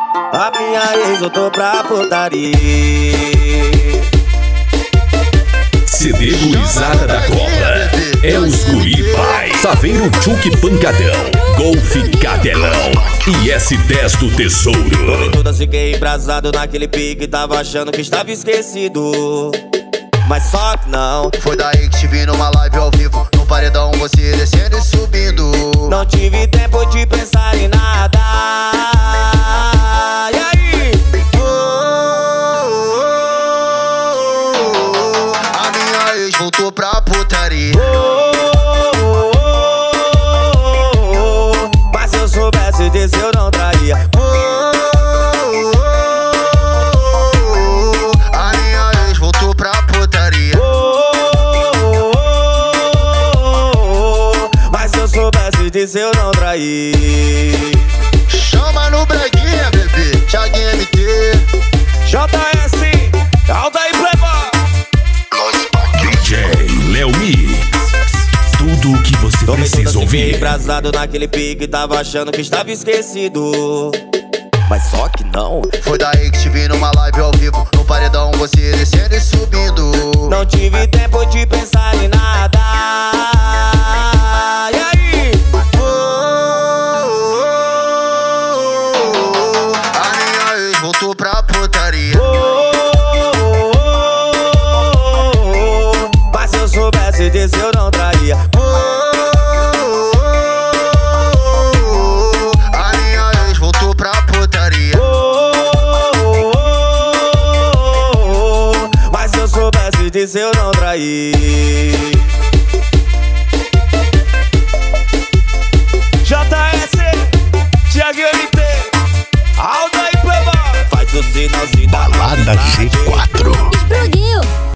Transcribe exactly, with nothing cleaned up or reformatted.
A minha ex voltou pra putaria. C D Gurizada da Cobra, é os Guri Pai, Saveiro Tchuk Pancadão, Golfe Cadelão e S dez do Tesouro. Toda fiquei embrasado naquele pique, tava achando que estava esquecido, mas só que não. Foi daí que te vi numa live ao vivo, no paredão você descendo e subindo. Não tive tempo de pensar em nada. E aí? Oh, oh, oh, a minha ex voltou pra putaria. Oh, oh, oh, oh, mas se eu soubesse disso eu não traía. Oh, oh, oh, a minha ex voltou pra putaria. Oh, oh, oh, oh, mas se eu soubesse disso eu não traí. Chama no breguinha, bebê, Thiaguinho M T, J S, Aldair Playboy, D J Léo Mix, tudo o que você precisa ouvir. embrasado naquele pique, tava achando que estava esquecido, mas só que não. foi daí que te vi numa live ao vivo, no paredão você descendo e subindo. Não tive tempo de pensar em nada. E aí? Oh, oh, oh, a minha ex voltou pra putaria. Oh, oh, oh, oh, mas se eu soubesse disso eu não traía. Oh, oh, oh, a minha ex voltou pra putaria. Oh, oh, oh, oh, mas se eu soubesse disso eu não traí. J S, Thiaguinho M T, Aldair Playboy, faz o sinalzinho da Balada G quatro.